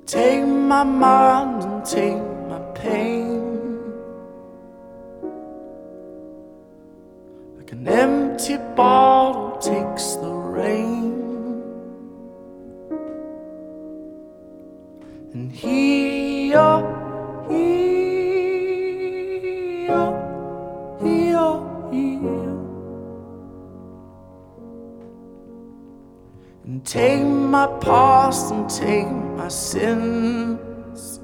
Take my mind and take my pain, like an empty bottle takes the rain. And here, here, here, here. And take my past and take my sins,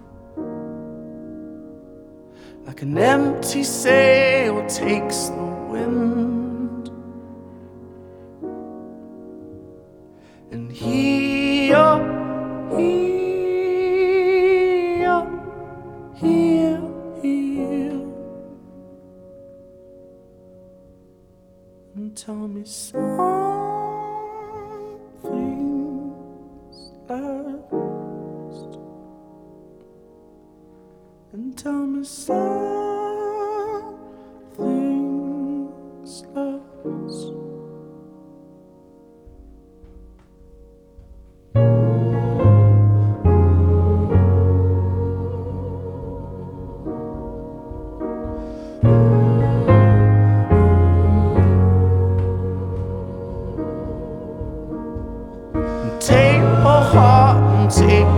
like an empty sail takes the wind. And here, here, here, here. And tell me something's last, and tell me something's last. Take my heart and take